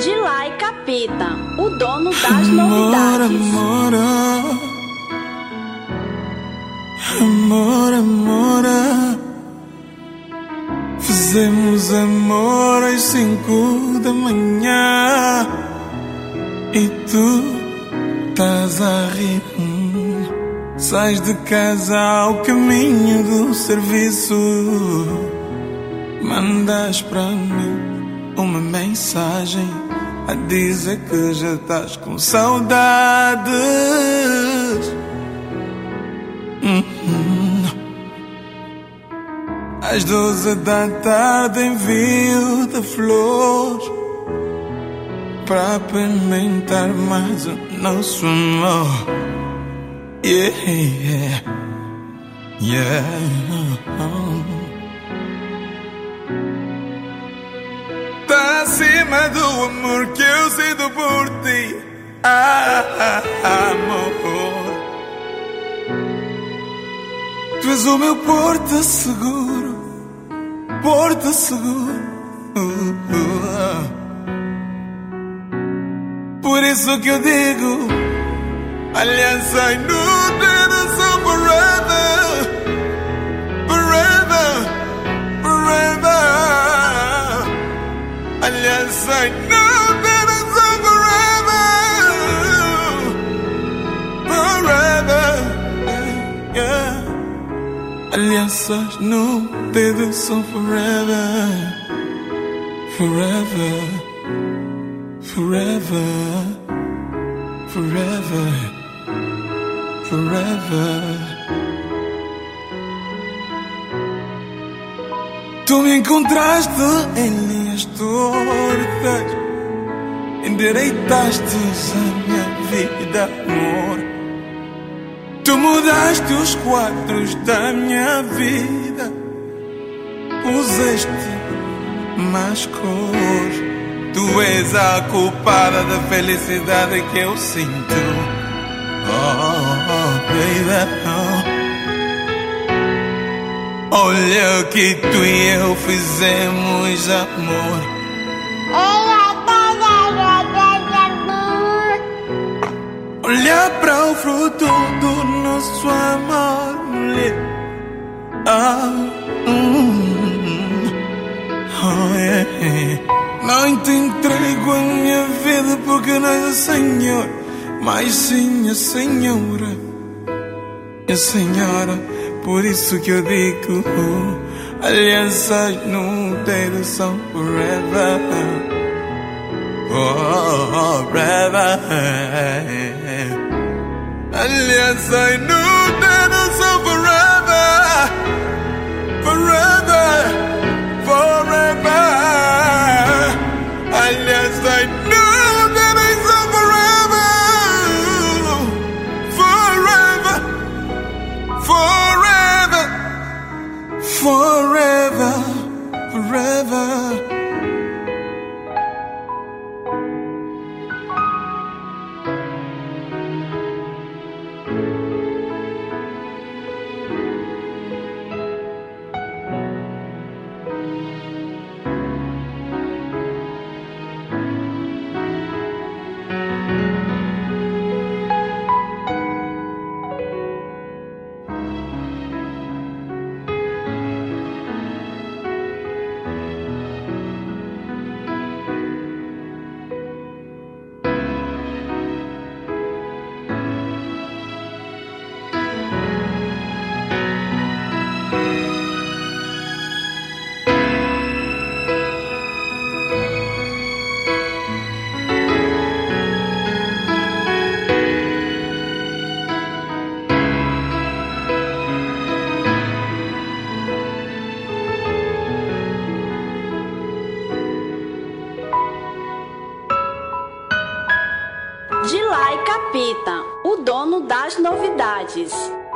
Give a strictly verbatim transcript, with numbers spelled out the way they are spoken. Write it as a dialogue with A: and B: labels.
A: Dilai Capeta, o dono das
B: Amor,
A: novidades.
B: amor, amor, amor. Fizemos amor às cinco da manhã e tu estás a rir. Sais de casa ao caminho do serviço, mandas para mim uma mensagem a dizer que já estás com saudades. Uhum. Às doze da tarde envio-te flores para apimentar mais o nosso amor. Yeah, yeah, yeah. Tá acima do amor que eu sinto por ti, ah, ah, amor. Tu és o meu porto seguro, porto seguro. Uh, uh. Por isso que eu digo, aliança inútil, são forever, forever, forever. Aliança inútil, são forever, forever, yeah. Alianças no dedo são forever, forever, forever, forever, forever. Tu me encontraste em linhas tortas, endireitaste a minha vida, amor. Tu mudaste os quadros da minha vida, puseste mais cor. Tu és a culpada da felicidade que eu sinto. Oh, oh, baby, oh. Olha que tu e eu fizemos amor. Olha para o fruto do nosso amor, mulher. Ah, hum, oh, yeah. Não te entrego a minha vida porque não és o Senhor, mas sim a Senhora, a Senhora. Por isso que eu digo, alianças no dedo são forever, forever. Alianças no dedo são forever, forever, forever. Alianças no dedo são forever, forever, forever, forever, forever.
A: Dilai Capeta, o dono das novidades.